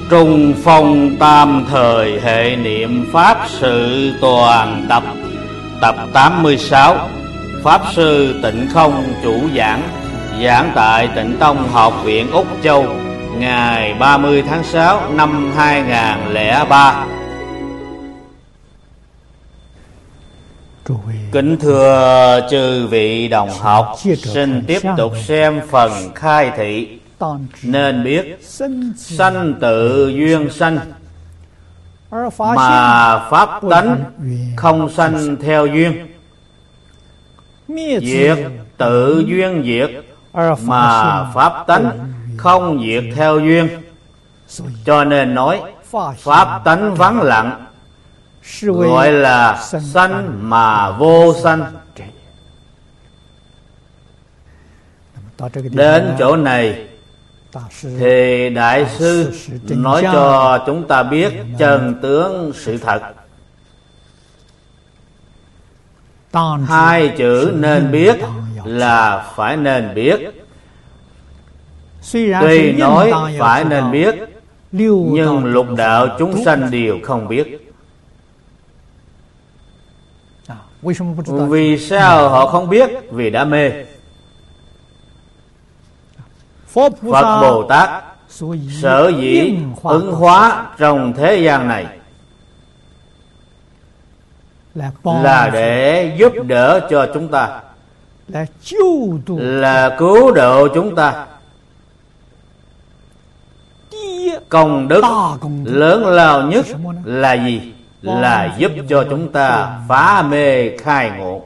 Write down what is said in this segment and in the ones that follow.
Trung phong tam thời hệ niệm Pháp sự toàn tập. Tập 86. Pháp sư Tịnh Không chủ giảng. Giảng tại Tịnh Tông Học viện Úc Châu, ngày 30 tháng 6 năm 2003. Kính thưa chư vị đồng học, xin tiếp tục xem phần khai thị. Nên biết sanh tự duyên sanh, mà pháp tánh không sanh theo duyên. Diệt tự duyên diệt, mà pháp tánh không diệt theo duyên. Cho nên nói pháp tánh vắng lặng, gọi là sanh mà vô sanh. Đến chỗ này thì Đại sư nói cho chúng ta biết chân tướng sự thật. Hai chữ nên biết là phải nên biết. Tuy nói phải nên biết, nhưng lục đạo chúng sanh đều không biết. Vì sao họ không biết? Vì đã mê. Phật Bồ Tát sở dĩ ứng hóa trong thế gian này là để giúp đỡ cho chúng ta, là cứu độ chúng ta. Công đức lớn lao nhất là gì? Là giúp cho chúng ta phá mê khai ngộ.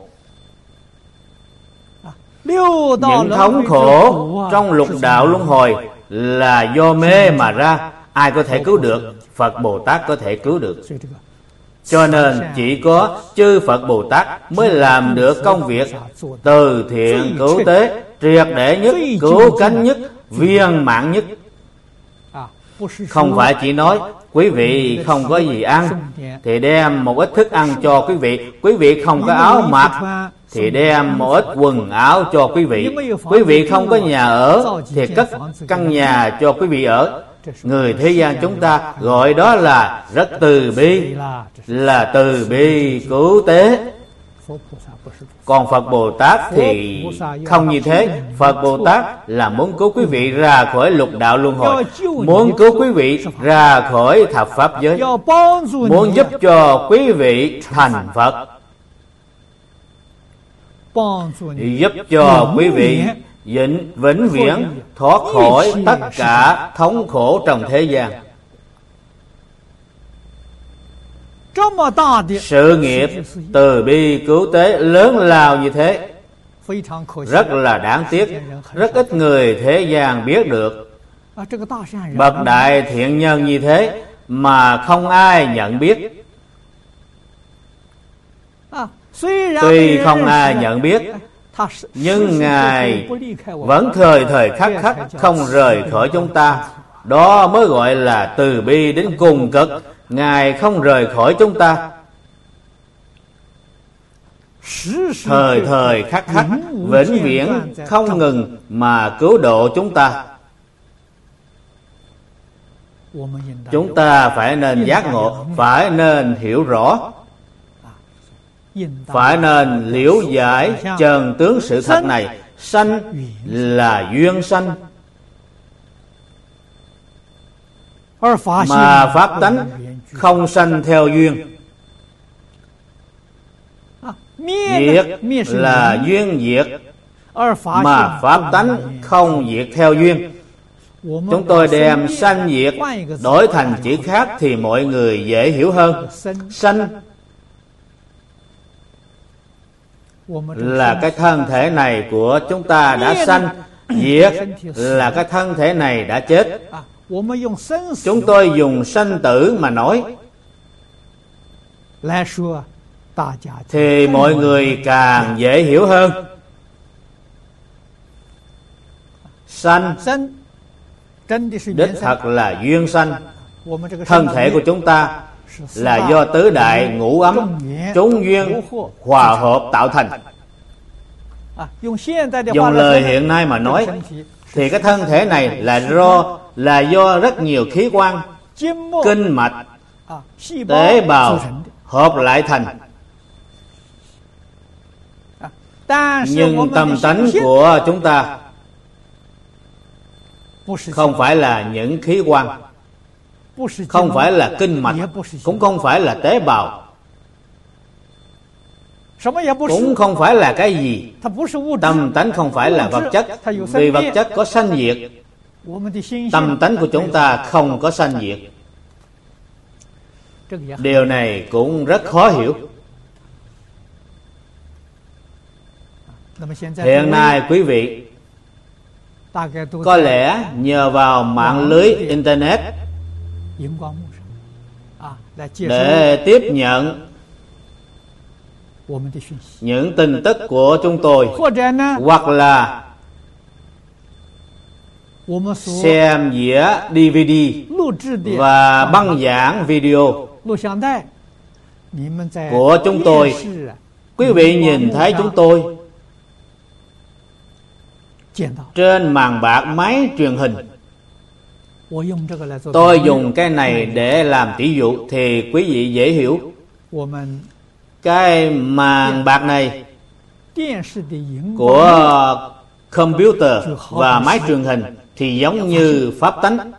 Những thống khổ trong lục đạo luân hồi là do mê mà ra. Ai có thể cứu được? Phật Bồ Tát có thể cứu được. Cho nên chỉ có chư Phật Bồ Tát mới làm được công việc từ thiện cứu tế triệt để nhất, cứu cánh nhất, viên mãn nhất. Không phải chỉ nói quý vị không có gì ăn thì đem một ít thức ăn cho quý vị. Quý vị không có áo mặc thì đem một ít quần áo cho quý vị. Quý vị không có nhà ở thì cất căn nhà cho quý vị ở. Người thế gian chúng ta gọi đó là rất từ bi, là từ bi cứu tế. Còn Phật Bồ Tát thì không như thế. Phật Bồ Tát là muốn cứu quý vị ra khỏi lục đạo luân hồi, muốn cứu quý vị ra khỏi thập pháp giới, muốn giúp cho quý vị thành Phật, giúp cho quý vị vĩnh viễn thoát khỏi tất cả thống khổ trong thế gian. Sự nghiệp từ bi cứu tế lớn lao như thế rất là đáng tiếc, rất ít người thế gian biết được. Bậc đại thiện nhân như thế mà không ai nhận biết. Tuy không ai nhận biết, nhưng Ngài vẫn thời thời khắc khắc không rời khỏi chúng ta. Đó mới gọi là từ bi đến cùng cực. Ngài không rời khỏi chúng ta, thời thời khắc khắc vĩnh viễn không ngừng mà cứu độ chúng ta. Chúng ta phải nên giác ngộ, phải nên hiểu rõ, phải nên liễu giải chân tướng sự thật này. Sanh là duyên sanh, mà pháp tánh không sanh theo duyên. Diệt là duyên diệt, mà pháp tánh không diệt theo duyên. Chúng tôi đem sanh diệt đổi thành chữ khác thì mọi người dễ hiểu hơn. Sanh là cái thân thể này của chúng ta đã sanh, diệt là cái thân thể này đã chết. Chúng tôi dùng sanh tử mà nói thì mọi người càng dễ hiểu hơn. Sanh đích thật là duyên sanh. Thân thể của chúng ta là do tứ đại ngũ ấm trúng duyên hòa hợp tạo thành. Dùng lời hiện nay mà nói thì cái thân thể này là do rất nhiều khí quan kinh mạch, tế bào hợp lại thành. Nhưng tâm tánh của chúng ta không phải là những khí quan, không phải là kinh mạch, cũng không phải là tế bào, cũng không phải là cái gì. Tâm tánh không phải là vật chất, vì vật chất có sanh diệt. Tâm tánh của chúng ta không có sanh diệt. Điều này cũng rất khó hiểu. Hiện nay quý vị có lẽ nhờ vào mạng lưới Internet để tiếp nhận những tin tức của chúng tôi, hoặc là xem dĩa DVD và băng giảng video của chúng tôi. Quý vị nhìn thấy chúng tôi trên màn bạc máy truyền hình. Tôi dùng cái này để làm tỷ dụ thì quý vị dễ hiểu. Cái màn bạc này của computer và máy truyền hình thì giống như pháp tánh.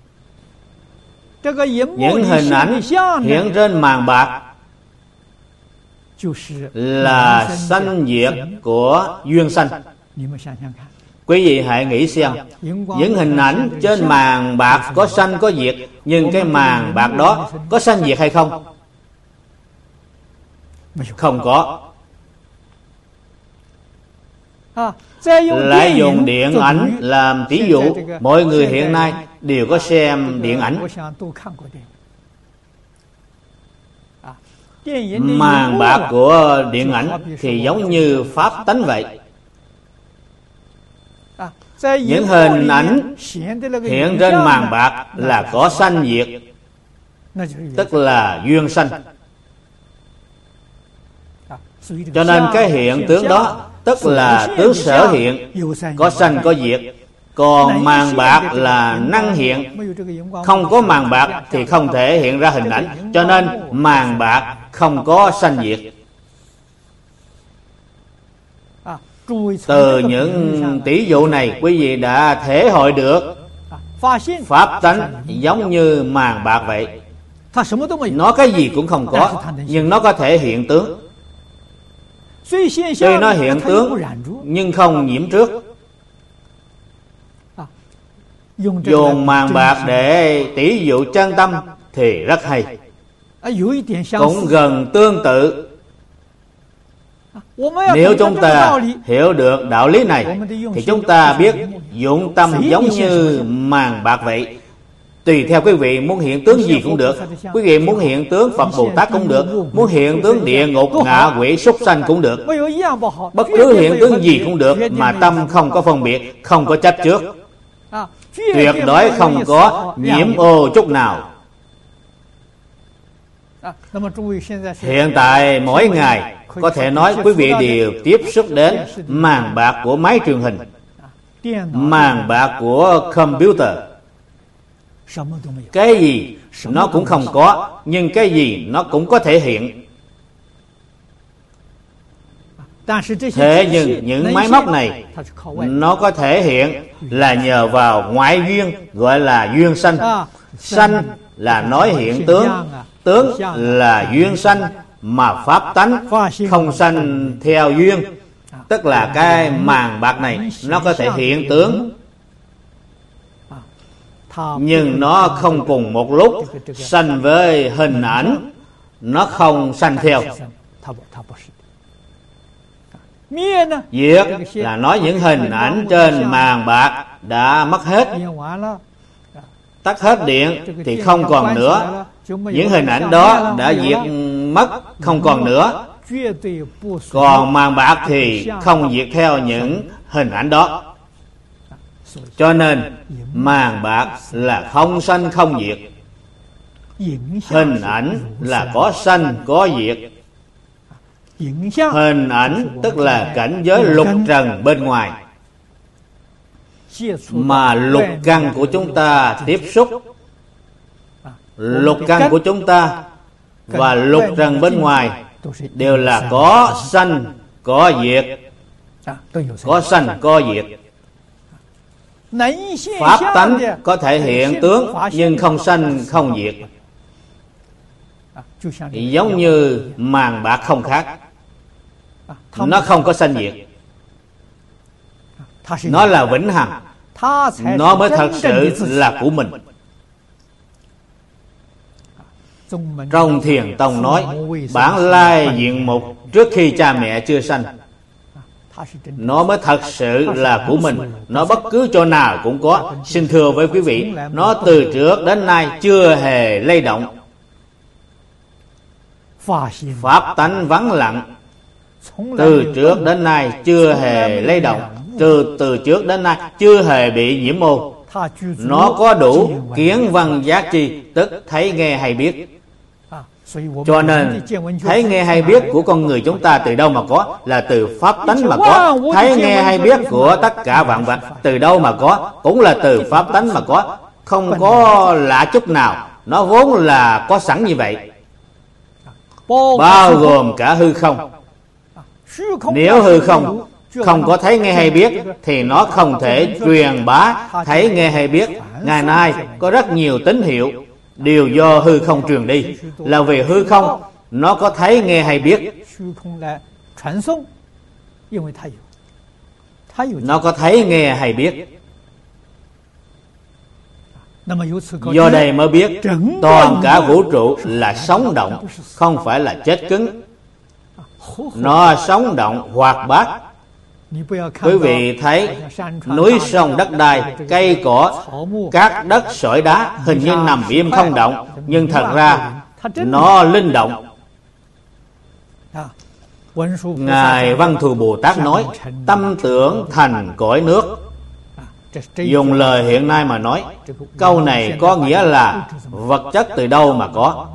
Những hình ảnh hiện trên màn bạc là sanh diệt của duyên sanh. Quý vị hãy nghĩ xem, những hình ảnh trên màn bạc có sanh có diệt, nhưng cái màn bạc đó có sanh diệt hay không? Không có. Lại dùng điện ảnh làm ví dụ. Mọi người hiện nay đều có xem điện ảnh. Màn bạc của điện ảnh thì giống như pháp tánh vậy. Những hình ảnh hiện trên màn bạc là có sanh diệt, tức là duyên sanh. Cho nên cái hiện tướng đó tức là tướng sở hiện, có sanh có diệt. Còn màn bạc là năng hiện. Không có màn bạc thì không thể hiện ra hình ảnh. Cho nên màn bạc không có sanh diệt. Từ những tỷ dụ này, quý vị đã thể hội được pháp tánh giống như màn bạc vậy. Nó cái gì cũng không có, nhưng nó có thể hiện tướng. Tuy nó hiện tướng nhưng không nhiễm trước. Dùng màn bạc để tỷ dụ chân tâm thì rất hay, cũng gần tương tự. Nếu chúng ta hiểu được đạo lý này thì chúng ta biết dụng tâm giống như màn bạc vậy. Tùy theo quý vị muốn hiện tướng gì cũng được. Quý vị muốn hiện tướng Phật Bồ Tát cũng được, muốn hiện tướng địa ngục ngạ quỷ súc sanh cũng được. Bất cứ hiện tướng gì cũng được, mà tâm không có phân biệt, không có chấp trước, tuyệt đối không có nhiễm ô chút nào. Hiện tại mỗi ngày có thể nói quý vị đều tiếp xúc đến màn bạc của máy truyền hình, màn bạc của computer. Cái gì nó cũng không có, nhưng cái gì nó cũng có thể hiện. Thế nhưng những máy móc này nó có thể hiện là nhờ vào ngoại duyên, gọi là duyên sanh. Sanh là nói hiện tướng, tướng là duyên sanh, mà pháp tánh không sanh theo duyên. Tức là cái màn bạc này nó có thể hiện tướng, nhưng nó không cùng một lúc sanh với hình ảnh, nó không sanh theo. Diệt là nói những hình ảnh trên màn bạc đã mất hết, tắt hết điện thì không còn nữa. Những hình ảnh đó đã diệt mất, không còn nữa. Còn màn bạc thì không diệt theo những hình ảnh đó. Cho nên màn bạc là không sanh không diệt. Hình ảnh là có sanh có diệt. Hình ảnh tức là cảnh giới lục trần bên ngoài, mà lục căn của chúng ta tiếp xúc lục căn của chúng ta và lục trần bên ngoài đều là có sanh có diệt, có sanh có diệt. Pháp tánh có thể hiện tướng nhưng không sanh không diệt, giống như màng bạc không khác. Nó không có sanh diệt, nó là vĩnh hằng, nó mới thật sự là của mình. Trong Thiền Tông nói bản lai diện mục trước khi cha mẹ chưa sanh, nó mới thật sự là của mình. Nó bất cứ chỗ nào cũng có. Xin thưa với quý vị, nó từ trước đến nay chưa hề lay động. Pháp tánh vắng lặng, từ trước đến nay chưa hề lay động, từ trước đến nay chưa hề bị nhiễm ô. Nó có đủ kiến văn giác tri, tức thấy nghe hay biết. Cho nên thấy nghe hay biết của con người chúng ta từ đâu mà có? Là từ pháp tánh mà có. Thấy nghe hay biết của tất cả vạn vật từ đâu mà có? Cũng là từ pháp tánh mà có, không có lạ chút nào. Nó vốn là có sẵn như vậy, bao gồm cả hư không. Nếu hư không không có thấy nghe hay biết thì nó không thể truyền bá thấy nghe hay biết. Ngày nay có rất nhiều tín hiệu đều do hư không truyền đi, là vì hư không nó có thấy nghe hay biết. Nó có thấy nghe hay biết, do đây mới biết toàn cả vũ trụ là sống động, không phải là chết cứng. Nó sống động hoạt bát. Quý vị thấy núi sông đất đai, cây cỏ, các đất sỏi đá hình như nằm im không động, nhưng thật ra nó linh động. Ngài Văn Thù Bồ Tát nói tâm tưởng thành cõi nước. Dùng lời hiện nay mà nói, câu này có nghĩa là vật chất từ đâu mà có.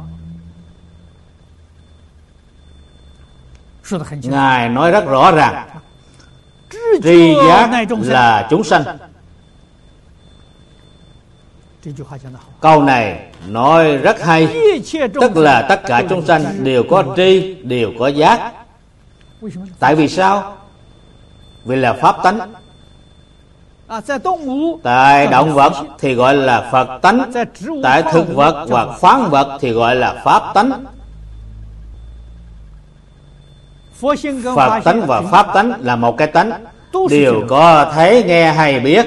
Ngài nói rất rõ ràng, tri giác là chúng sanh. Câu này nói rất hay, tức là tất cả chúng sanh đều có tri, đều có giác. Tại vì sao? Vì là pháp tánh. Tại động vật thì gọi là Phật tánh, tại thực vật hoặc khoáng vật thì gọi là pháp tánh. Phật tánh và pháp tánh là một cái tánh, đều có thấy nghe hay biết.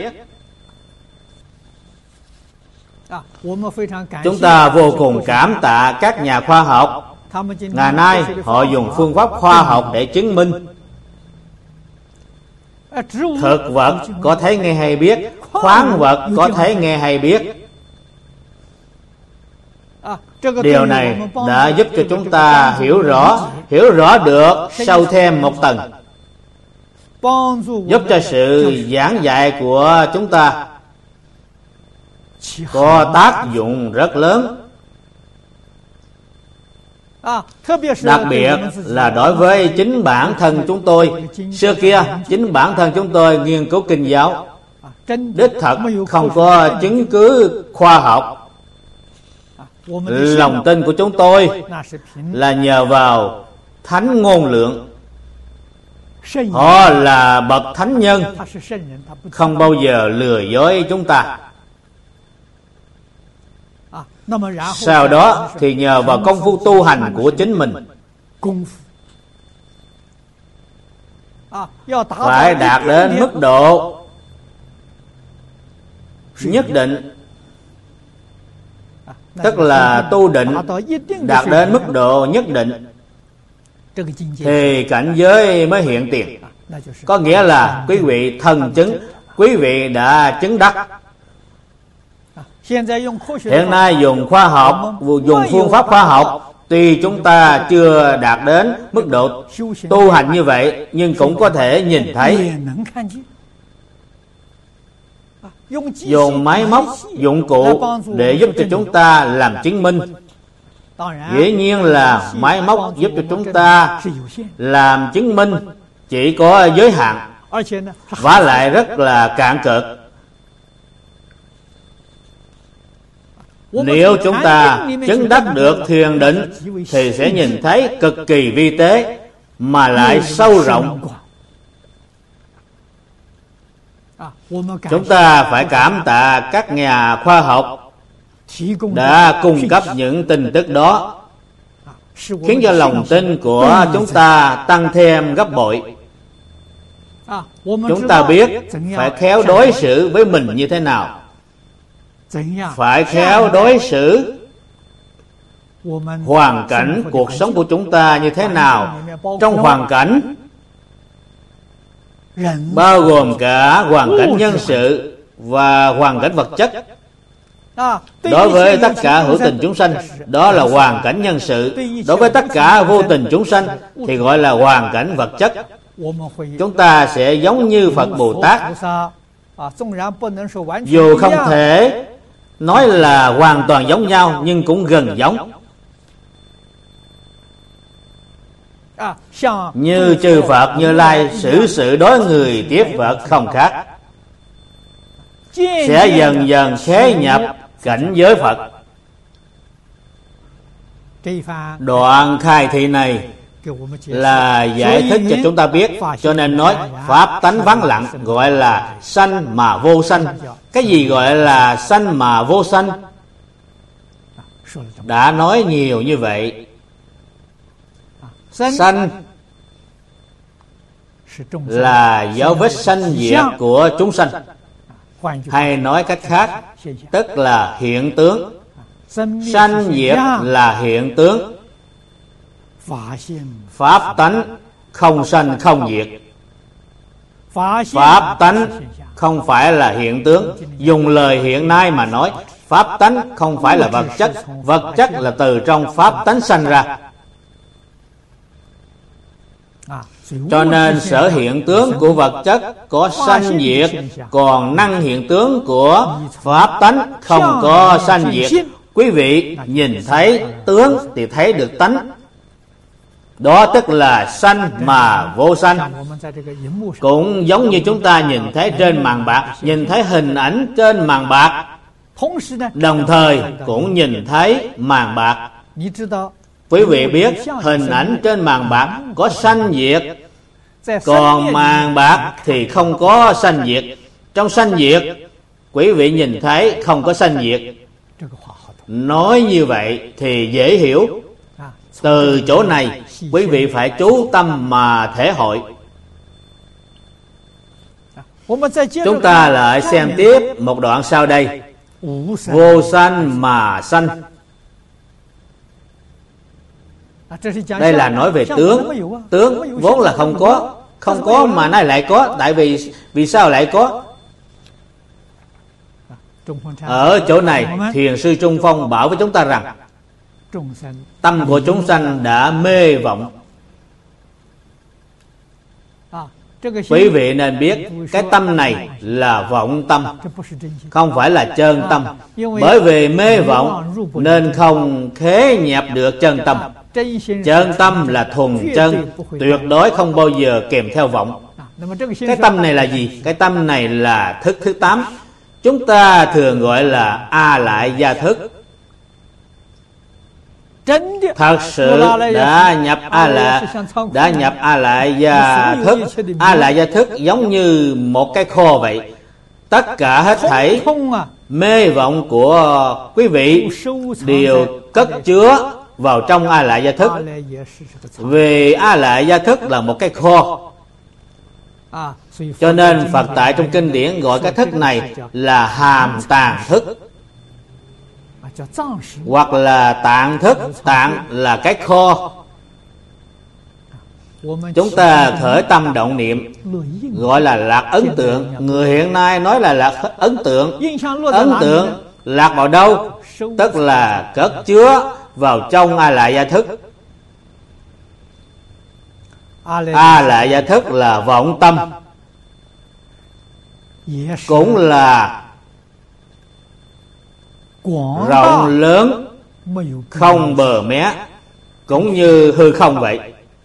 Chúng ta vô cùng cảm tạ các nhà khoa học. Ngày nay họ dùng phương pháp khoa học để chứng minh thực vật có thấy nghe hay biết, khoáng vật có thấy nghe hay biết. Điều này đã giúp cho chúng ta hiểu rõ được sâu thêm một tầng, giúp cho sự giảng dạy của chúng ta có tác dụng rất lớn. Đặc biệt là đối với chính bản thân chúng tôi. Xưa kia chính bản thân chúng tôi nghiên cứu kinh giáo, đích thật không có chứng cứ khoa học. Lòng tin của chúng tôi là nhờ vào thánh ngôn lượng. Họ là bậc thánh nhân, không bao giờ lừa dối chúng ta. Sau đó thì nhờ vào công phu tu hành của chính mình, phải đạt đến mức độ nhất định, tức là tu định đạt đến mức độ nhất định thì cảnh giới mới hiện tiền. Có nghĩa là quý vị thần chứng, quý vị đã chứng đắc. Hiện nay dùng khoa học, dùng phương pháp khoa học, tuy chúng ta chưa đạt đến mức độ tu hành như vậy, nhưng cũng có thể nhìn thấy. Dùng máy móc, dụng cụ để giúp cho chúng ta làm chứng minh. Dĩ nhiên là máy móc giúp cho chúng ta làm chứng minh chỉ có giới hạn, vả lại rất là cạn cợt. Nếu chúng ta chứng đắc được thiền định thì sẽ nhìn thấy cực kỳ vi tế mà lại sâu rộng. Chúng ta phải cảm tạ các nhà khoa học đã cung cấp những tin tức đó, khiến cho lòng tin của chúng ta tăng thêm gấp bội. Chúng ta biết phải khéo đối xử với mình như thế nào, phải khéo đối xử hoàn cảnh cuộc sống của chúng ta như thế nào. Trong hoàn cảnh bao gồm cả hoàn cảnh nhân sự và hoàn cảnh vật chất. Đối với tất cả hữu tình chúng sanh, đó là hoàn cảnh nhân sự. Đối với tất cả vô tình chúng sanh thì gọi là hoàn cảnh vật chất. Chúng ta sẽ giống như Phật Bồ Tát, dù không thể nói là hoàn toàn giống nhau nhưng cũng gần giống. Như chư Phật Như Lai xử sự đối người tiếp Phật không khác, sẽ dần dần khế nhập cảnh giới Phật. Đoạn khai thị này là giải thích cho chúng ta biết, cho nên nói pháp tánh vắng lặng gọi là sanh mà vô sanh. Cái gì gọi là sanh mà vô sanh? Đã nói nhiều như vậy. Sanh là dấu vết sanh diệt của chúng sanh, hay nói cách khác tức là hiện tướng. Sanh diệt là hiện tướng. Pháp tánh không sanh không diệt. Pháp tánh không phải là hiện tướng. Dùng lời hiện nay mà nói, pháp tánh không phải là vật chất. Vật chất là từ trong pháp tánh sanh ra. Cho nên sở hiện tướng của vật chất có sanh diệt, còn năng hiện tướng của pháp tánh không có sanh diệt. Quý vị nhìn thấy tướng thì thấy được tánh, đó tức là sanh mà vô sanh. Cũng giống như chúng ta nhìn thấy trên màn bạc, nhìn thấy hình ảnh trên màn bạc, đồng thời cũng nhìn thấy màn bạc. Quý vị biết hình ảnh trên màn bạc có sanh diệt, còn màn bạc thì không có sanh diệt. Trong sanh diệt, quý vị nhìn thấy không có sanh diệt. Nói như vậy thì dễ hiểu. Từ chỗ này quý vị phải chú tâm mà thể hội. Chúng ta lại xem tiếp một đoạn sau đây. Vô sanh mà sanh. Đây là nói về tướng. Tướng vốn là không có. Không có mà nay lại có. Tại vì sao lại có? Ở chỗ này Thiền sư Trung Phong bảo với chúng ta rằng tâm của chúng sanh đã mê vọng. Quý vị nên biết cái tâm này là vọng tâm, không phải là chân tâm. Bởi vì mê vọng nên không khế nhập được chân tâm. Chân tâm là thuần chân, tuyệt đối không bao giờ kèm theo vọng. Cái tâm này là gì? Cái tâm này là thức thứ 8. Chúng ta thường gọi là A Lại Gia Thức. Thật sự đã nhập A Lại Gia Thức. A Lại Gia Thức giống như một cái kho vậy. Tất cả hết thảy mê vọng của quý vị đều cất chứa vào trong A Lại Gia Thức. Vì A Lại Gia Thức là một cái kho, cho nên Phật tại trong kinh điển gọi cái thức này là hàm tàng thức, hoặc là tạng thức. Tạng là cái kho. Chúng ta khởi tâm động niệm gọi là lạc ấn tượng. Người hiện nay nói là lạc ấn tượng. Ấn tượng lạc vào đâu? Tức là cất chứa vào trong A Lại Gia Thức. A Lại Gia Thức là vọng tâm, cũng là rộng lớn không bờ mé, cũng như hư không vậy.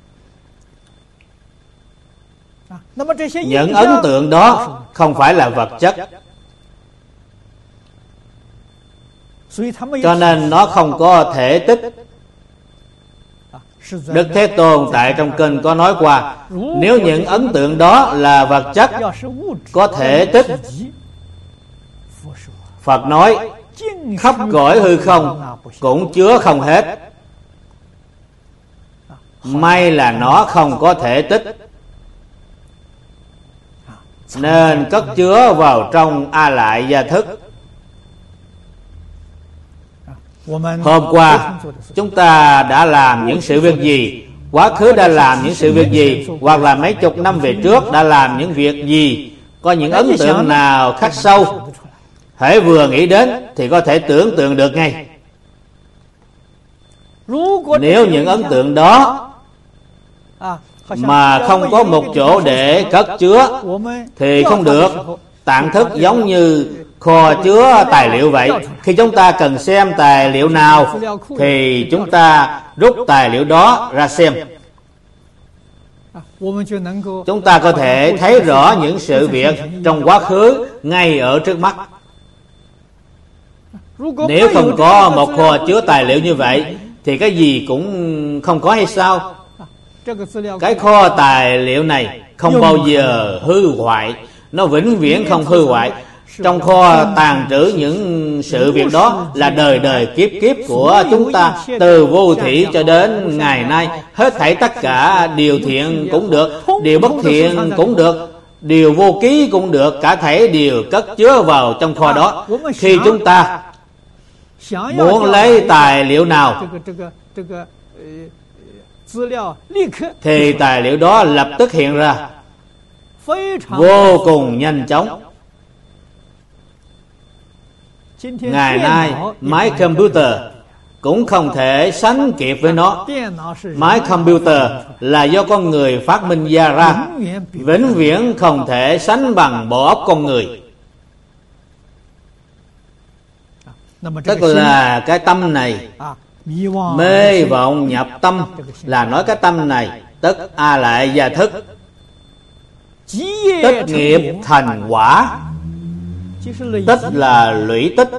Những ấn tượng đó không phải là vật chất. cho nên nó không có thể tích. Đức Thế Tôn tại trong kinh có nói qua, nếu những ấn tượng đó là vật chất có thể tích, Phật nói khắp cõi hư không cũng chứa không hết. May là nó không có thể tích, nên cất chứa vào trong A Lại Gia Thức. Hôm qua chúng ta đã làm những sự việc gì, quá khứ đã làm những sự việc gì, hoặc là mấy chục năm về trước đã làm những việc gì, có những ấn tượng nào khắc sâu, hễ vừa nghĩ đến thì có thể tưởng tượng được ngay. Nếu những ấn tượng đó mà không có một chỗ để cất chứa thì không được. Tạng thức giống như kho chứa tài liệu vậy. Khi chúng ta cần xem tài liệu nào thì chúng ta rút tài liệu đó ra xem. Chúng ta có thể thấy rõ những sự việc trong quá khứ ngay ở trước mắt. Nếu không có một kho chứa tài liệu như vậy thì cái gì cũng không có hay sao? Cái kho tài liệu này không bao giờ hư hoại, nó vĩnh viễn không hư hoại. Trong kho tàng trữ những sự việc đó là đời đời kiếp kiếp của chúng ta, từ vô thủy cho đến ngày nay. Hết thảy tất cả điều thiện cũng được, điều bất thiện cũng được, điều vô ký cũng được, cả thảy đều cất chứa vào trong kho đó. Khi chúng ta muốn lấy tài liệu nào thì tài liệu đó lập tức hiện ra vô cùng nhanh chóng. Ngày nay máy computer cũng không thể sánh kịp với nó. Máy computer là do con người phát minh ra ra, vĩnh viễn không thể sánh bằng bộ óc con người. Tức là cái tâm này, mê vọng nhập tâm, là nói cái tâm này tức A Lại Gia Thức, tích nghiệp thành quả. Tích là lũy tích,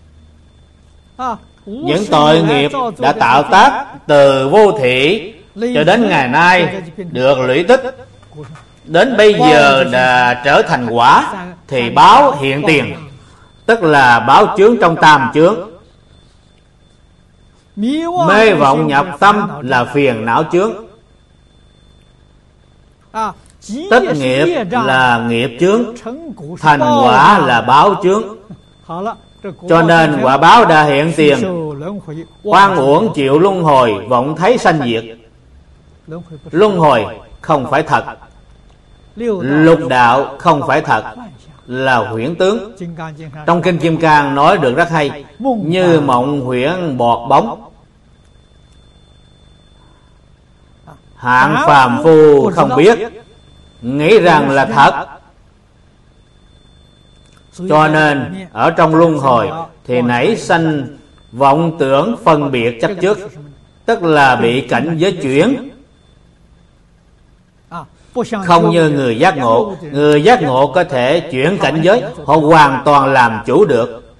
những tội nghiệp đã tạo tác từ vô thủy cho đến ngày nay được lũy tích, đến bây giờ đã trở thành quả, thì báo hiện tiền, tức là báo chướng trong tam chướng. Mê vọng nhập tâm là phiền não chướng, tích nghiệp là nghiệp chướng, thành quả là báo chướng. Cho nên quả báo đã hiện tiền, oan uổng chịu luân hồi, vọng thấy sanh diệt. Luân hồi không phải thật, lục đạo không phải thật, là huyễn tướng. Trong Kinh Kim Cang nói được rất hay, như mộng huyễn bọt bóng. Hạng phàm phu không biết, nghĩ rằng là thật. Cho nên ở trong luân hồi thì nảy sanh vọng tưởng phân biệt chấp trước, tức là bị cảnh giới chuyển. Không như người giác ngộ. Người giác ngộ có thể chuyển cảnh giới, họ hoàn toàn làm chủ được.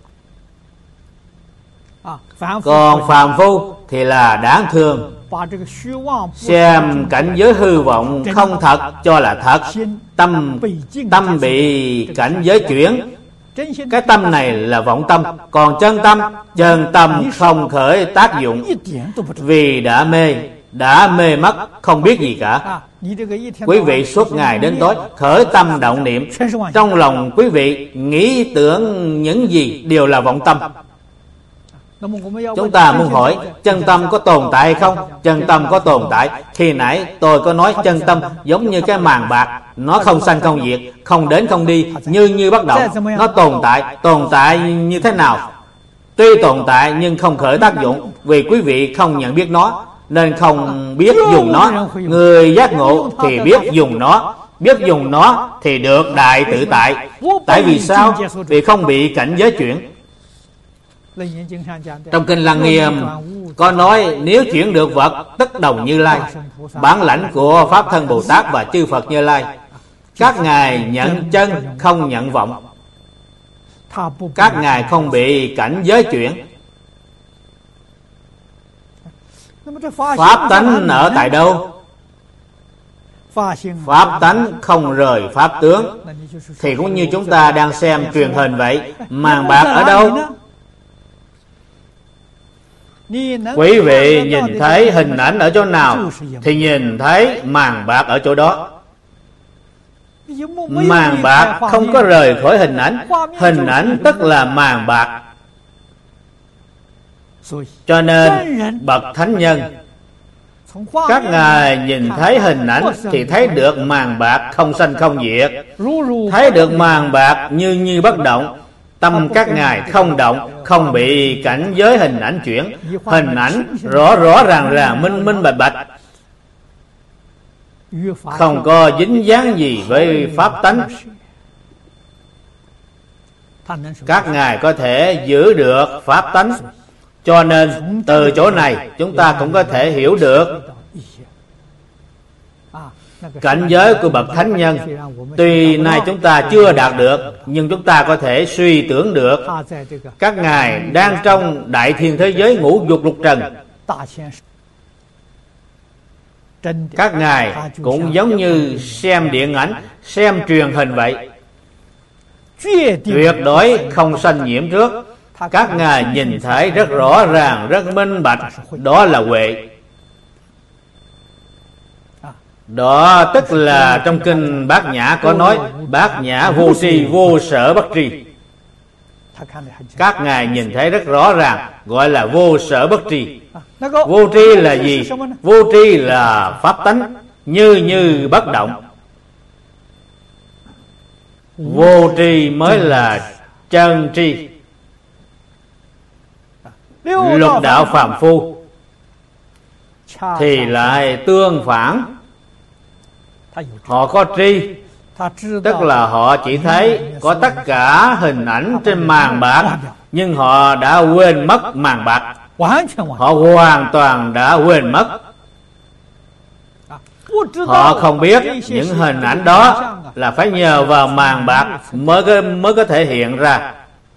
Còn phàm phu thì là đáng thương, xem cảnh giới hư vọng không thật cho là thật. Tâm bị cảnh giới chuyển. Cái tâm này là vọng tâm. Còn chân tâm không khởi tác dụng, vì đã mê mất, không biết gì cả. Quý vị suốt ngày đến tối khởi tâm động niệm, trong lòng quý vị nghĩ tưởng những gì đều là vọng tâm. Chúng ta muốn hỏi chân tâm có tồn tại hay không? Chân tâm có tồn tại. Khi nãy tôi có nói chân tâm giống như cái màn bạc, nó không sanh không diệt, không đến không đi, như bất động. Nó tồn tại như thế nào? Tuy tồn tại nhưng không khởi tác dụng, vì quý vị không nhận biết nó, nên không biết dùng nó. Người giác ngộ thì biết dùng nó, biết dùng nó thì được đại tự tại. Tại vì sao? Vì không bị cảnh giới chuyển. Trong Kinh Lăng Nghiêm có nói, nếu chuyển được vật tức đồng Như Lai. Bản lãnh của Pháp Thân Bồ Tát và chư Phật Như Lai, các ngài nhận chân không nhận vọng. Các ngài không bị cảnh giới chuyển. Pháp tánh ở tại đâu? Pháp tánh không rời pháp tướng. Thì cũng như chúng ta đang xem truyền hình vậy, màn bạc ở đâu? Quý vị nhìn thấy hình ảnh ở chỗ nào thì nhìn thấy màn bạc ở chỗ đó. Màn bạc không có rời khỏi hình ảnh. Hình ảnh tức là màn bạc. Cho nên bậc thánh nhân, các ngài nhìn thấy hình ảnh thì thấy được màn bạc không sanh không diệt, thấy được màn bạc như bất động. Tâm các ngài không động, không bị cảnh giới hình ảnh chuyển. Hình ảnh rõ ràng minh bạch, không có dính dáng gì với pháp tánh. Các ngài có thể giữ được pháp tánh. Cho nên từ chỗ này chúng ta cũng có thể hiểu được cảnh giới của bậc thánh nhân. Tuy nay chúng ta chưa đạt được, nhưng chúng ta có thể suy tưởng được các ngài đang trong đại thiên thế giới ngũ dục lục trần. Các ngài cũng giống như xem điện ảnh, xem truyền hình vậy, tuyệt đối không sanh nhiễm trước. Các ngài nhìn thấy rất rõ ràng, rất minh bạch. Đó là huệ. Đó tức là trong kinh Bát Nhã có nói, Bát Nhã vô tri vô sở bất tri. Các ngài nhìn thấy rất rõ ràng, gọi là vô sở bất tri. Vô tri là gì? Vô tri là pháp tánh, như bất động. Vô tri mới là chân tri. Lục đạo phàm phu thì lại tương phản. Họ có tri, tức là họ chỉ thấy có tất cả hình ảnh trên màn bạc, nhưng họ đã quên mất màn bạc. Họ hoàn toàn đã quên mất. Họ không biết những hình ảnh đó là phải nhờ vào màn bạc mới có thể hiện ra.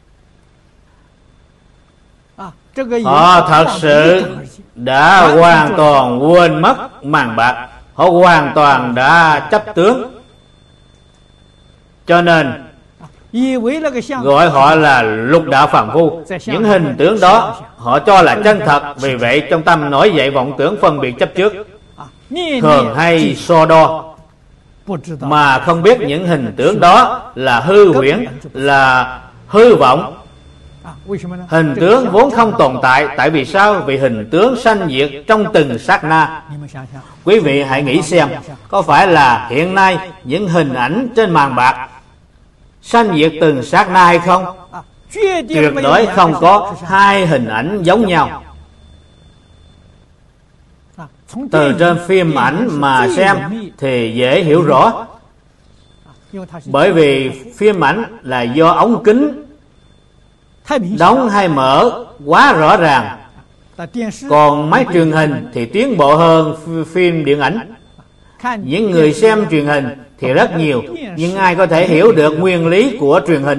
Họ thật sự đã hoàn toàn quên mất màn bạc. Họ hoàn toàn đã chấp tướng. Cho nên gọi họ là lục đạo phàm phu. Những hình tướng đó họ cho là chân thật. Vì vậy trong tâm nổi dậy vọng tưởng phân biệt chấp trước, thường hay so đo, mà không biết những hình tướng đó là hư huyễn, là hư vọng. Hình tướng vốn không tồn tại. Tại vì sao? Vì hình tướng sanh diệt trong từng sát na. Quý vị hãy nghĩ xem, có phải là hiện nay những hình ảnh trên màn bạc sanh diệt từng sát na hay không? Tuyệt đối không có hai hình ảnh giống nhau. Từ trên phim ảnh mà xem thì dễ hiểu rõ. Bởi vì phim ảnh là do ống kính đóng hay mở quá rõ ràng. Còn máy truyền hình thì tiến bộ hơn phim điện ảnh. Những người xem truyền hình thì rất nhiều, nhưng ai có thể hiểu được nguyên lý của truyền hình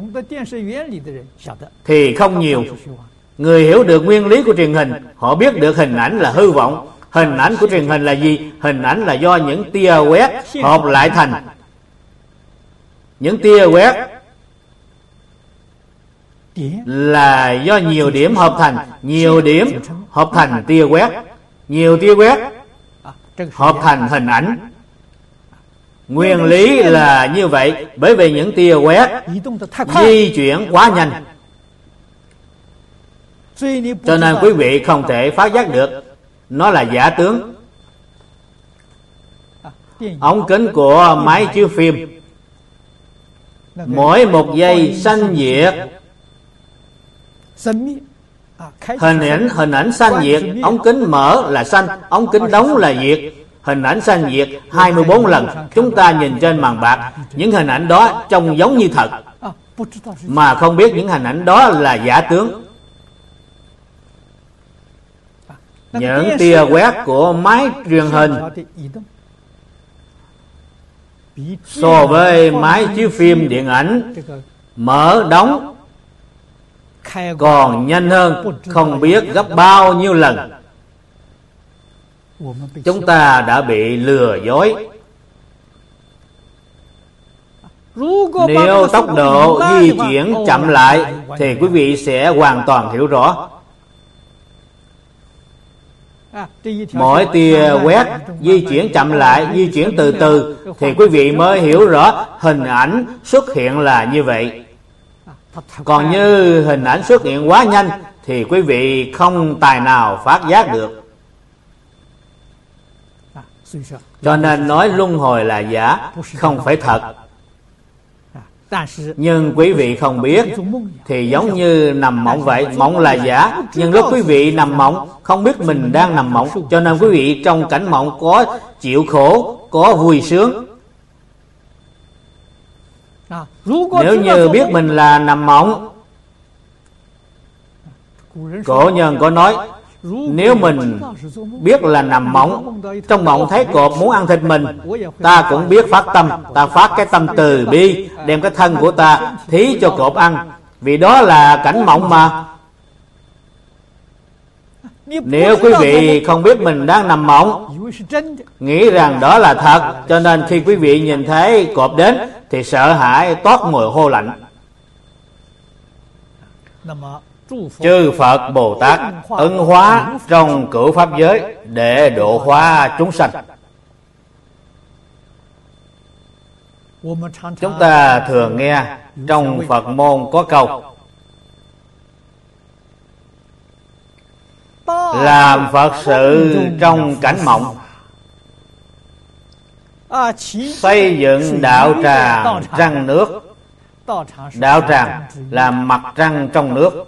thì không nhiều. Người hiểu được nguyên lý của truyền hình, họ biết được hình ảnh là hư vọng. Hình ảnh của truyền hình là gì? Hình ảnh là do những tia quét hợp lại thành. Những tia quét là do nhiều điểm hợp thành. Nhiều điểm hợp thành tia quét. Nhiều tia quét hợp thành hình ảnh. Nguyên lý là như vậy. Bởi vì những tia quét di chuyển quá nhanh, cho nên quý vị không thể phát giác được nó là giả tướng. Ống kính của máy chiếu phim mỗi một giây sanh diệt. Hình ảnh sanh diệt. Ống kính mở là sanh, ống kính đóng là diệt. Hình ảnh sanh diệt 24 lần. Chúng ta nhìn trên màn bạc, những hình ảnh đó trông giống như thật, mà không biết những hình ảnh đó là giả tướng. Những tia quét của máy truyền hình so với máy chiếu phim điện ảnh mở đóng còn nhanh hơn không biết gấp bao nhiêu lần. chúng ta đã bị lừa dối. Nếu tốc độ di chuyển chậm lại thì quý vị sẽ hoàn toàn hiểu rõ. Mỗi tia quét di chuyển chậm lại, di chuyển từ từ thì quý vị mới hiểu rõ hình ảnh xuất hiện là như vậy. Còn như hình ảnh xuất hiện quá nhanh thì quý vị không tài nào phát giác được. Cho nên nói luân hồi là giả, không phải thật. Nhưng quý vị không biết thì giống như nằm mộng vậy. Mộng là giả, nhưng lúc quý vị nằm mộng không biết mình đang nằm mộng, cho nên quý vị trong cảnh mộng có chịu khổ, có vui sướng. Nếu như biết mình là nằm mộng, cổ nhân có nói, nếu mình biết là nằm mộng, trong mộng thấy cọp muốn ăn thịt mình, ta cũng biết phát tâm, ta phát cái tâm từ bi, đem cái thân của ta thí cho cọp ăn, vì đó là cảnh mộng mà. Nếu quý vị không biết mình đang nằm mộng, nghĩ rằng đó là thật, cho nên khi quý vị nhìn thấy cọp đến thì sợ hãi toát mồ hôi lạnh. Chư Phật Bồ Tát ứng hóa trong cửu pháp giới để độ hóa chúng sanh. Chúng ta thường nghe trong Phật môn có câu làm Phật sự trong cảnh mộng, xây dựng đạo tràng trăng nước. Đạo tràng là mặt trăng trong nước.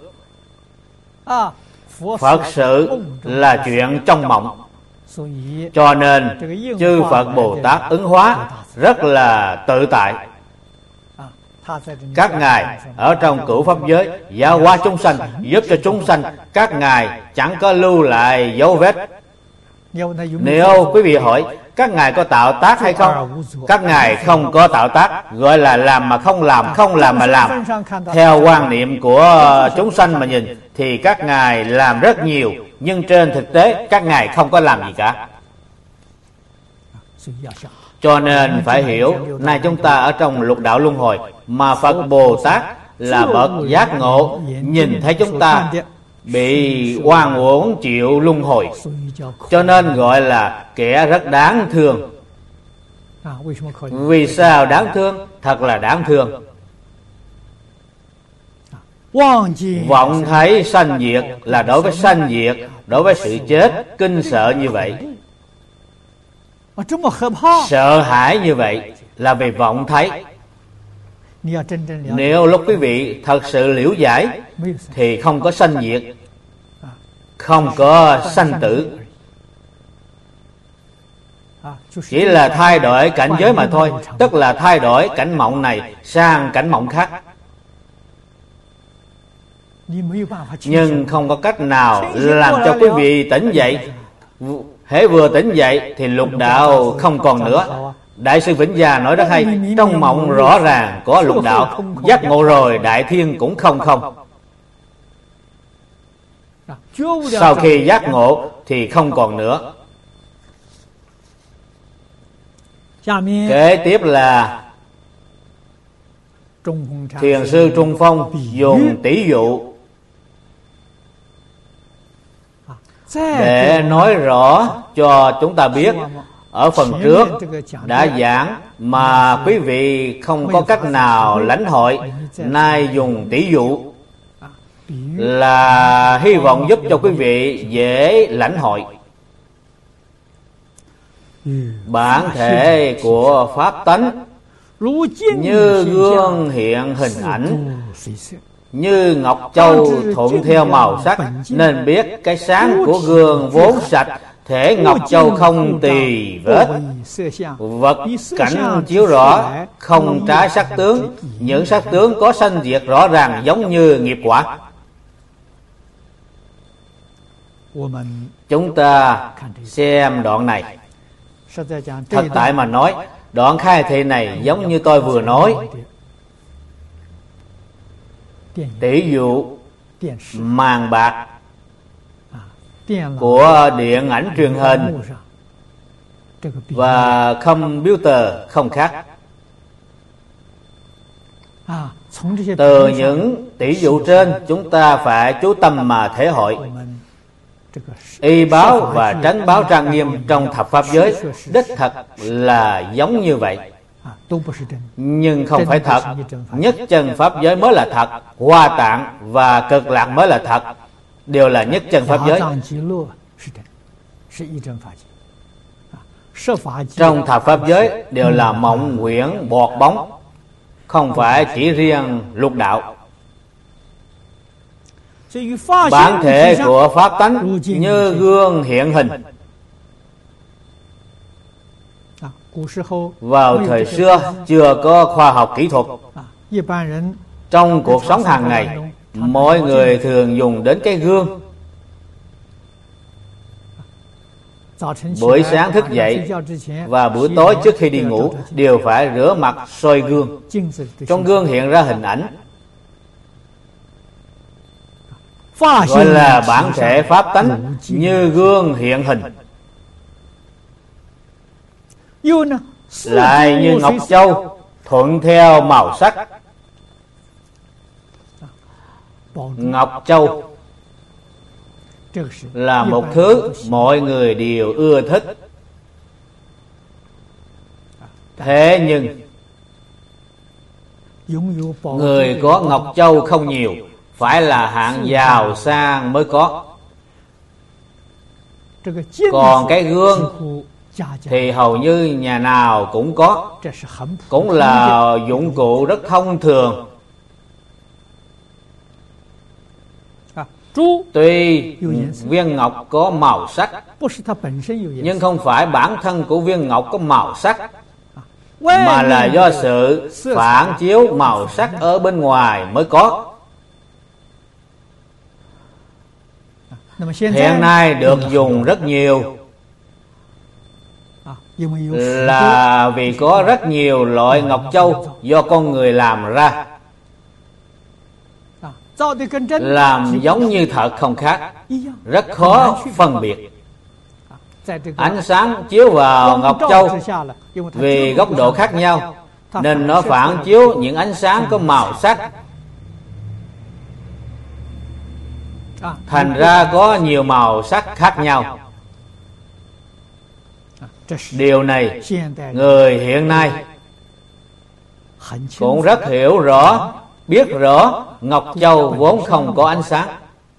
Phật sự là chuyện trong mộng. Cho nên chư Phật Bồ Tát ứng hóa rất là tự tại. Các ngài ở trong cửu pháp giới giáo hóa chúng sanh, giúp cho chúng sanh. Các ngài chẳng có lưu lại dấu vết. Nếu quý vị hỏi các ngài có tạo tác hay không, các ngài không có tạo tác, gọi là làm mà không làm, không làm mà làm. Theo quan niệm của chúng sanh mà nhìn thì các ngài làm rất nhiều, nhưng trên thực tế các ngài không có làm gì cả. Cho nên phải hiểu, nay chúng ta ở trong lục đạo luân hồi, mà Phật Bồ Tát là bậc giác ngộ, nhìn thấy chúng ta bị oan uổng chịu luân hồi, cho nên gọi là kẻ rất đáng thương. Vì sao đáng thương? Thật là đáng thương. Vọng thấy sanh diệt là đối với sanh diệt, đối với sự chết kinh sợ như vậy, sợ hãi như vậy là vì vọng thấy. Nếu lúc quý vị thật sự liễu giải thì không có sanh diệt, không có sanh tử, chỉ là thay đổi cảnh giới mà thôi. Tức là thay đổi cảnh mộng này sang cảnh mộng khác. Nhưng không có cách nào làm cho quý vị tỉnh dậy. Hễ vừa tỉnh dậy thì lục đạo không còn nữa. Đại sư Vĩnh Gia nói rất hay, trong mộng rõ ràng có lục đạo, giác ngộ rồi đại thiên cũng không không. Sau khi giác ngộ thì không còn nữa. Kế tiếp là Thiền sư Trung Phong dùng tỷ dụ để nói rõ cho chúng ta biết. Ở phần trước đã giảng mà quý vị không có cách nào lãnh hội, nay dùng tỷ dụ là hy vọng giúp cho quý vị dễ lãnh hội. Bản thể của pháp tánh như gương hiện hình ảnh, như ngọc châu thuận theo màu sắc, nên biết cái sáng của gương vốn sạch, thể ngọc châu không tì vết. Vật cảnh chiếu rõ, không trái sắc tướng. Những sắc tướng có sanh diệt rõ ràng, giống như nghiệp quả. Chúng ta xem đoạn này. Thật tại mà nói, đoạn khai thị này giống như tôi vừa nói. Tỷ dụ màn bạc của điện ảnh truyền hình và computer không khác. Từ những tỷ dụ trên, chúng ta phải chú tâm mà thể hội y báo và tránh báo trang nghiêm trong thập pháp giới đích thật là giống như vậy, nhưng không phải thật. Nhất chân pháp giới mới là thật, Hoa Tạng và Cực Lạc mới là thật, đều là nhất chân pháp giới. Trong thập pháp giới đều là mộng huyễn bọt bóng, không phải chỉ riêng lục đạo. Bản thể của pháp tánh như gương hiện hình. Vào thời xưa chưa có khoa học kỹ thuật. Trong cuộc sống hàng ngày, mọi người thường dùng đến cái gương. Buổi sáng thức dậy và buổi tối trước khi đi ngủ đều phải rửa mặt soi gương. Trong gương hiện ra hình ảnh, gọi là bản thể pháp tánh như gương hiện hình. Lại như ngọc châu thuận theo màu sắc. Ngọc châu là một thứ mọi người đều ưa thích. Thế nhưng người có ngọc châu không nhiều, phải là hạng giàu sang mới có. Còn cái gương thì hầu như nhà nào cũng có, cũng là dụng cụ rất thông thường. Tuy viên ngọc có màu sắc, nhưng không phải bản thân của viên ngọc có màu sắc, mà là do sự phản chiếu màu sắc ở bên ngoài mới có. Hiện nay được dùng rất nhiều là vì có rất nhiều loại ngọc châu do con người làm ra, làm giống như thật không khác, rất khó phân biệt. Ánh sáng chiếu vào ngọc châu vì góc độ khác nhau, nên nó phản chiếu những ánh sáng có màu sắc, thành ra có nhiều màu sắc khác nhau. Điều này người hiện nay cũng rất hiểu rõ, biết rõ ngọc châu vốn không có ánh sáng.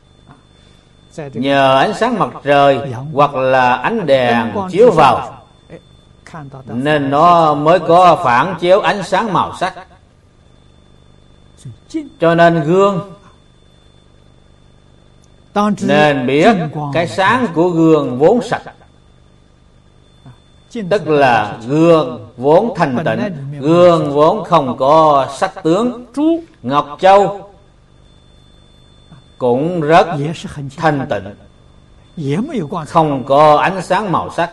Nhờ ánh sáng mặt trời hoặc là ánh đèn chiếu vào nên nó mới có phản chiếu ánh sáng màu sắc. Cho nên gương nên biết cái sáng của gương vốn sạch, tức là gương vốn thanh tịnh, gương vốn không có sắc tướng. Ngọc châu cũng rất thanh tịnh, không có ánh sáng màu sắc.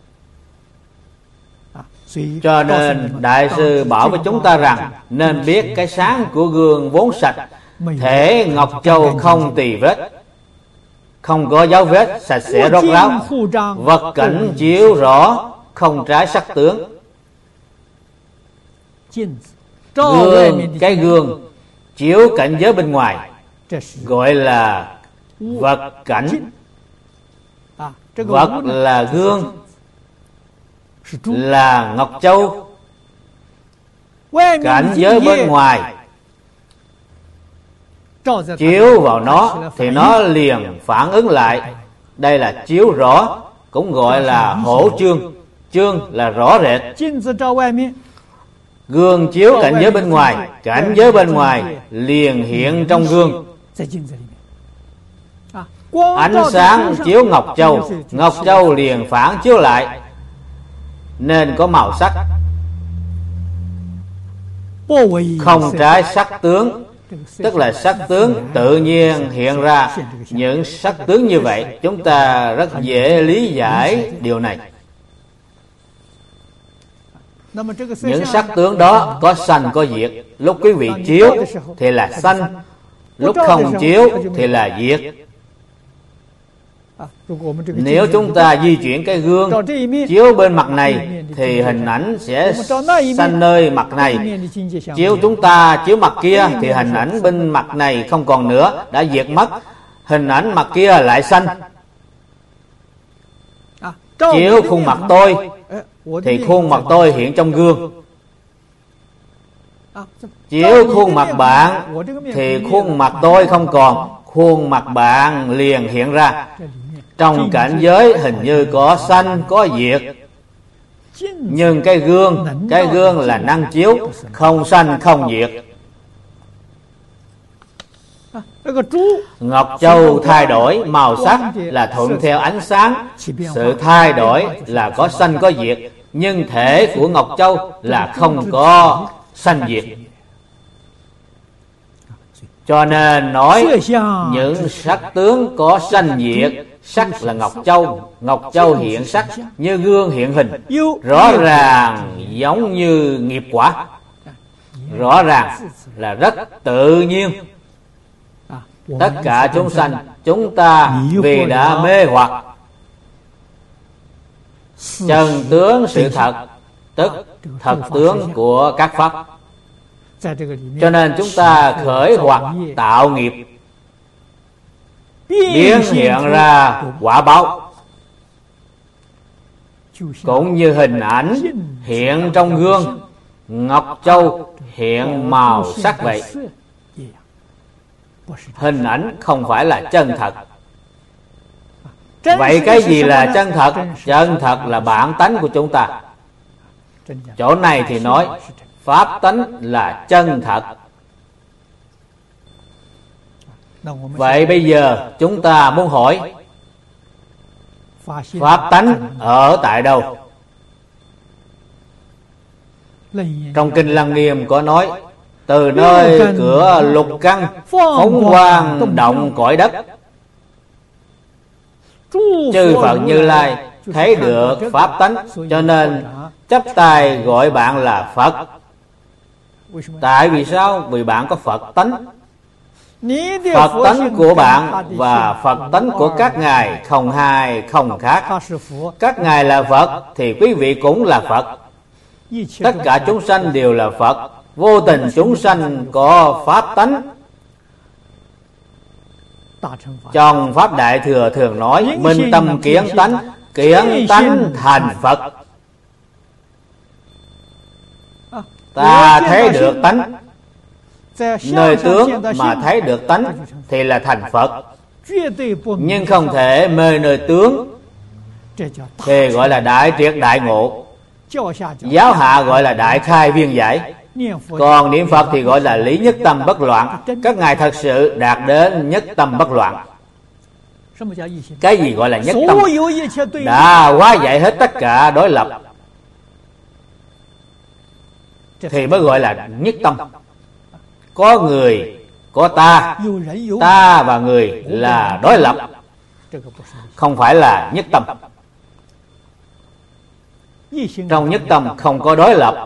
Cho nên Đại sư bảo với chúng ta rằng nên biết cái sáng của gương vốn sạch, thể ngọc châu không tì vết, không có dấu vết, sạch sẽ rốt ráo, vật cảnh chiếu rõ, không trái sắc tướng. Gương, cái gương chiếu cảnh giới bên ngoài gọi là vật cảnh. Vật là gương, là ngọc châu. Cảnh giới bên ngoài chiếu vào nó thì nó liền phản ứng lại. Đây là chiếu rõ, cũng gọi là hổ chương. Chương là rõ rệt. Gương chiếu cảnh giới bên ngoài, cảnh giới bên ngoài liền hiện trong gương. Ánh sáng chiếu ngọc châu, ngọc châu liền phản chiếu lại, nên có màu sắc, không trái sắc tướng. Tức là sắc tướng tự nhiên hiện ra những sắc tướng như vậy. Chúng ta rất dễ lý giải điều này. Những sắc tướng đó có sanh có diệt. Lúc quý vị chiếu thì là sanh, lúc không chiếu thì là diệt. Nếu chúng ta di chuyển cái gương chiếu bên mặt này thì hình ảnh sẽ sanh nơi mặt này. Chúng ta chiếu mặt kia thì hình ảnh bên mặt này không còn nữa, đã diệt mất. Hình ảnh mặt kia lại sanh. Chiếu khuôn mặt tôi thì khuôn mặt tôi hiện trong gương. Chiếu khuôn mặt bạn thì khuôn mặt tôi không còn, khuôn mặt bạn liền hiện ra. Trong cảnh giới hình như có sanh có diệt, nhưng cái gương là năng chiếu, không sanh không diệt. Ngọc châu thay đổi màu sắc là thuận theo ánh sáng. Sự thay đổi là có sanh có diệt, nhưng thể của Ngọc châu là không có sanh diệt. Cho nên nói những sắc tướng có sanh diệt. Sắc là Ngọc châu, Ngọc châu hiện sắc như gương hiện hình, rõ ràng giống như nghiệp quả, rõ ràng là rất tự nhiên. Tất cả chúng sanh chúng ta vì đã mê hoặc chân tướng sự thật, tức thật tướng của các pháp, cho nên chúng ta khởi hoặc tạo nghiệp, biến hiện ra quả báo, cũng như hình ảnh hiện trong gương Ngọc châu hiện màu sắc vậy. Hình ảnh không phải là chân thật. Vậy cái gì là chân thật? Chân thật là bản tánh của chúng ta. Chỗ này thì nói pháp tánh là chân thật. Vậy bây giờ chúng ta muốn hỏi pháp tánh ở tại đâu? Trong Kinh Lăng Nghiêm có nói từ nơi cửa lục căn phóng quang động cõi đất, chư Phật Như Lai thấy được pháp tánh, cho nên chắp tay gọi bạn là Phật. Tại vì sao? Vì bạn có Phật tánh. Phật tánh của bạn và Phật tánh của các ngài không hai không khác. Các ngài là Phật thì quý vị cũng là Phật. Tất cả chúng sanh đều là Phật. Vô tình chúng sanh có pháp tánh. Trong Pháp Đại Thừa thường nói minh tâm kiến tánh thành Phật. Ta thấy được tánh, nơi tướng mà thấy được tánh thì là thành Phật. Nhưng không thể mê nơi tướng thì gọi là đại triệt đại ngộ. Giáo hạ gọi là đại khai viên giải. Còn niệm Phật thì gọi là lý nhất tâm bất loạn. Các ngài thật sự đạt đến nhất tâm bất loạn. Cái gì gọi là nhất tâm? Đã hóa giải hết tất cả đối lập thì mới gọi là nhất tâm. Có người, có ta, ta và người là đối lập, không phải là nhất tâm. Trong nhất tâm không có đối lập.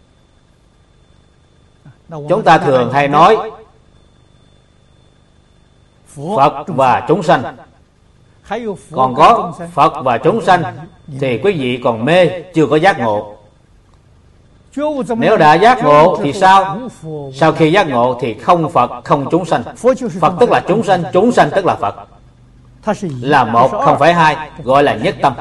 Chúng ta thường hay nói Phật và chúng sanh. Còn có Phật và chúng sanh thì quý vị còn mê, chưa có giác ngộ. Nếu đã giác ngộ thì sao? Sau khi giác ngộ thì không Phật, không chúng sanh. Phật tức là chúng sanh tức là Phật. Là một, không phải hai, gọi là nhất tâm.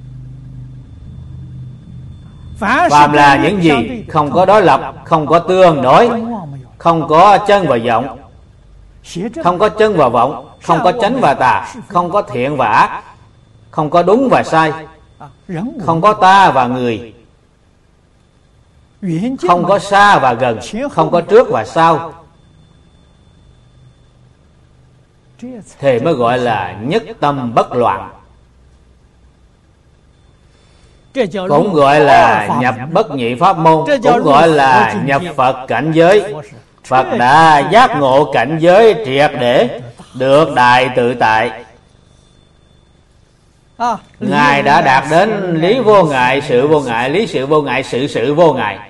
Phàm là những gì không có đối lập, không có tương đối, không có chân và vọng, không có chân và vọng, không có chánh và tà, không có thiện và ác, không có đúng và sai, không có ta và người, không có xa và gần, không có trước và sau, thì mới gọi là nhất tâm bất loạn. Cũng gọi là nhập bất nhị pháp môn, cũng gọi là nhập Phật cảnh giới. Phật đã giác ngộ cảnh giới triệt để, được đại tự tại. Ngài đã đạt đến lý vô ngại, sự vô ngại, lý sự vô ngại, sự vô ngại.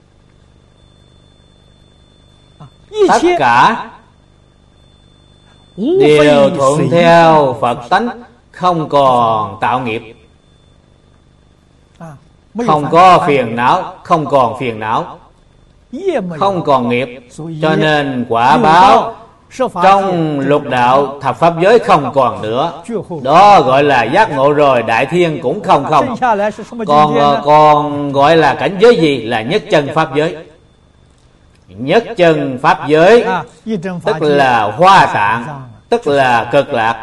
Tất cả đều thuận theo Phật tánh, không còn tạo nghiệp, không có phiền não, không còn phiền não, không còn nghiệp. Cho nên quả báo trong lục đạo thập pháp giới không còn nữa. Đó gọi là giác ngộ rồi, đại thiên cũng không. Còn gọi là cảnh giới gì? Là nhất chân pháp giới. Nhất chân pháp giới tức là hoa tạng, tức là cực lạc.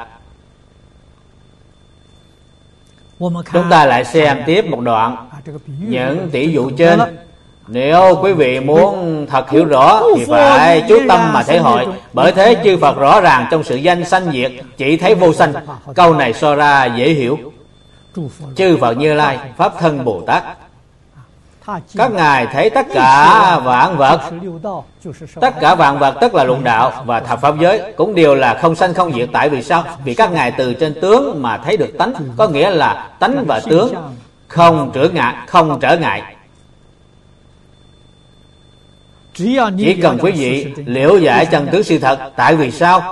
Chúng ta lại xem tiếp một đoạn những tỷ dụ trên. Nếu quý vị muốn thật hiểu rõ thì phải chú tâm mà thể hội. Bởi thế chư Phật rõ ràng trong sự danh sanh diệt chỉ thấy vô sanh. Câu này so ra dễ hiểu. Chư Phật Như Lai, Pháp Thân Bồ Tát, các ngài thấy tất cả vạn vật. Tất cả vạn vật tức là lục đạo và thập pháp giới cũng đều là không sanh không diệt. Tại vì sao? Vì các ngài từ trên tướng mà thấy được tánh. Có nghĩa là tánh và tướng không trở ngại. Chỉ cần quý vị liễu giải chân tướng sự thật. Tại vì sao?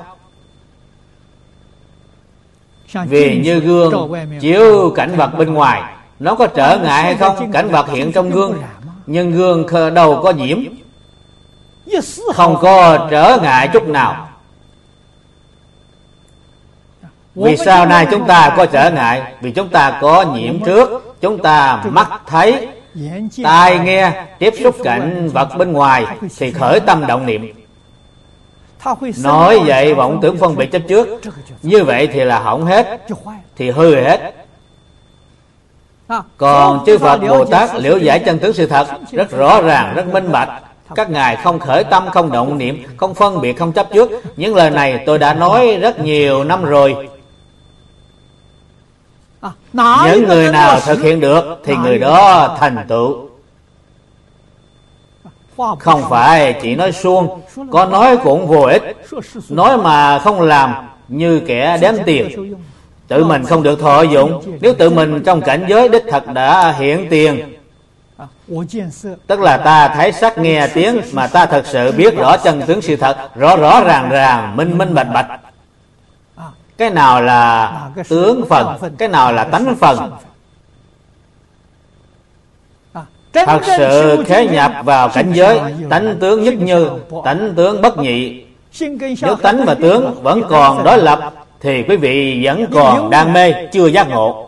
Vì như gương chiếu cảnh vật bên ngoài, nó có trở ngại hay không? Cảnh vật hiện trong gương, nhưng gương đâu có nhiễm, không có trở ngại chút nào. Vì sao nay chúng ta có trở ngại? Vì chúng ta có nhiễm trước. Chúng ta mắt thấy, tai nghe, tiếp xúc cảnh vật bên ngoài thì khởi tâm động niệm. Nói vậy vọng tưởng phân biệt chấp trước. Như vậy thì là hỏng hết, thì hư hết. Còn chư Phật Bồ Tát liễu giải chân tướng sự thật rất rõ ràng, rất minh bạch. Các ngài không khởi tâm, không động niệm, không phân biệt, không chấp trước. Những lời này tôi đã nói rất nhiều năm rồi. Những người nào thực hiện được thì người đó thành tựu. Không phải chỉ nói suông, có nói cũng vô ích. Nói mà không làm như kẻ đếm tiền. Tự mình không được thọ dụng. Nếu tự mình trong cảnh giới đích thật đã hiện tiền, tức là ta thấy sắc nghe tiếng mà ta thật sự biết rõ chân tướng sự thật, rõ ràng, minh bạch. Cái nào là tướng phần, cái nào là tánh phần. Thật sự khế nhập vào cảnh giới tánh tướng nhất như, tánh tướng bất nhị. Nếu tánh và tướng vẫn còn đối lập thì quý vị vẫn còn đam mê, chưa giác ngộ.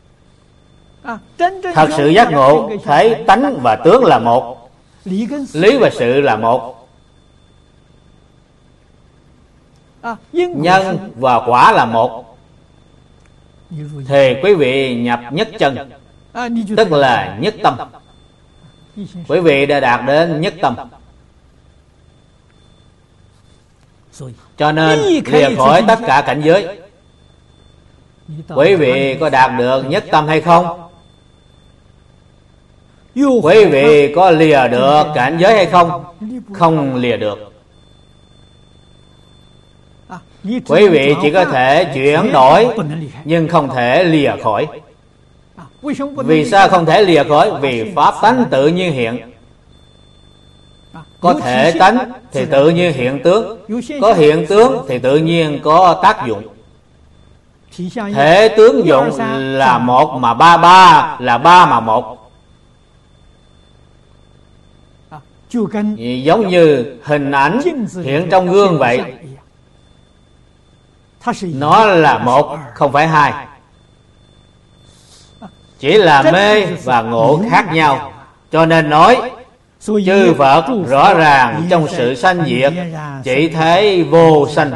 Thật sự giác ngộ, thấy tánh và tướng là một, lý và sự là một, nhân và quả là một, thì quý vị nhập nhất chân, tức là nhất tâm. Quý vị đã đạt đến nhất tâm. Cho nên lìa khỏi tất cả cảnh giới. Quý vị có đạt được nhất tâm hay không? Quý vị có lìa được cảnh giới hay không? Không lìa được. Quý vị chỉ có thể chuyển đổi, nhưng không thể lìa khỏi. Vì sao không thể lìa khỏi? Vì pháp tánh tự nhiên hiện. Có thể tánh thì tự nhiên hiện tướng, có hiện tướng thì tự nhiên có tác dụng. Thể tướng dụng là một mà ba là ba mà một. Giống như hình ảnh hiện trong gương vậy. Nó là một, không phải hai. Chỉ là mê và ngộ khác nhau. Cho nên nói chư Phật rõ ràng trong sự sanh diệt chỉ thấy vô sanh.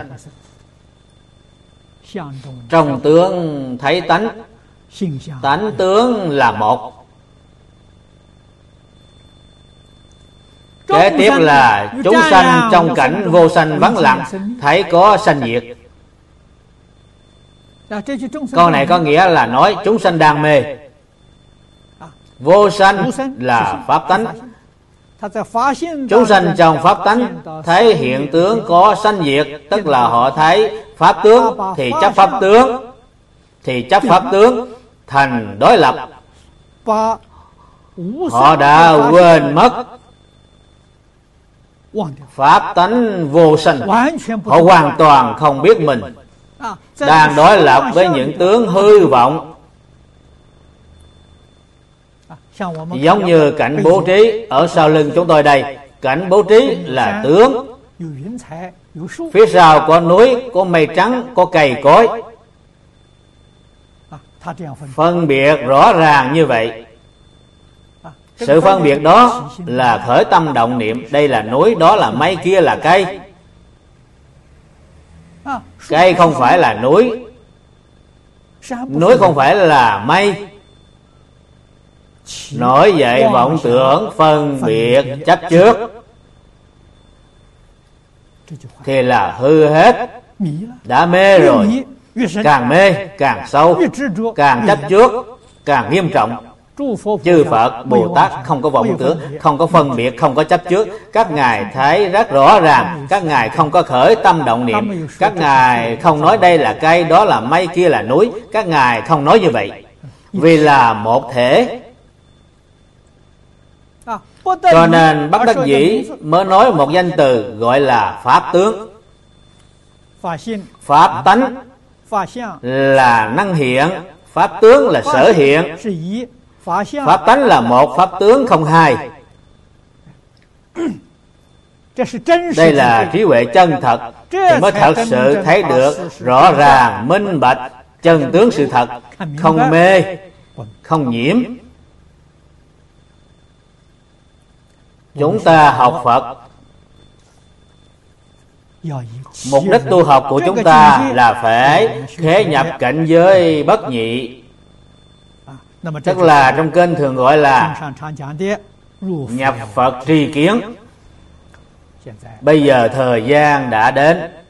Trong tướng thấy tánh, tánh tướng là một. Kế tiếp là chúng sanh trong cảnh vô sanh vắng lặng, thấy có sanh diệt. Câu này có nghĩa là nói chúng sanh đang mê. Vô sanh là pháp tánh. Chúng sanh trong pháp tánh thấy hiện tướng có sanh diệt, tức là họ thấy pháp tướng thì chấp pháp tướng, thì chấp pháp tướng thành đối lập. Họ đã quên mất pháp tánh vô sanh. Họ hoàn toàn không biết mình. đang đối lập với những tướng hư vọng. Giống như cảnh bố trí ở sau lưng chúng tôi đây. Cảnh bố trí là tướng. Phía sau có núi, có mây trắng, có cây cối. Phân biệt rõ ràng như vậy. Sự phân biệt đó là khởi tâm động niệm. Đây là núi, đó là mây, kia là cây. Cây không phải là núi, núi không phải là mây. Nổi dậy vọng tưởng, phân biệt, chấp trước thì là hư hết. Đã mê rồi, càng mê càng sâu, càng chấp trước càng nghiêm trọng. Chư Phật, Bồ Tát không có vọng tưởng, không có phân biệt, không có chấp trước. Các ngài thấy rất rõ ràng. Các ngài không có khởi tâm động niệm. Các ngài không nói đây là cây, đó là mây, kia là núi. Các ngài không nói như vậy, vì là một thể. Cho nên bất đắc dĩ mới nói một danh từ gọi là pháp tướng. Pháp tánh là năng hiện, pháp tướng là sở hiện. Pháp tánh là một, pháp tướng không hai. Đây là trí huệ chân thật, thì mới thật sự thấy được rõ ràng, minh bạch chân tướng sự thật, không mê, không nhiễm. Chúng ta học Phật, mục đích tu học của chúng ta là phải khế nhập cảnh giới bất nhị. Tức là trong kinh thường gọi là nhập Phật tri kiến. Bây giờ thời gian đã đến.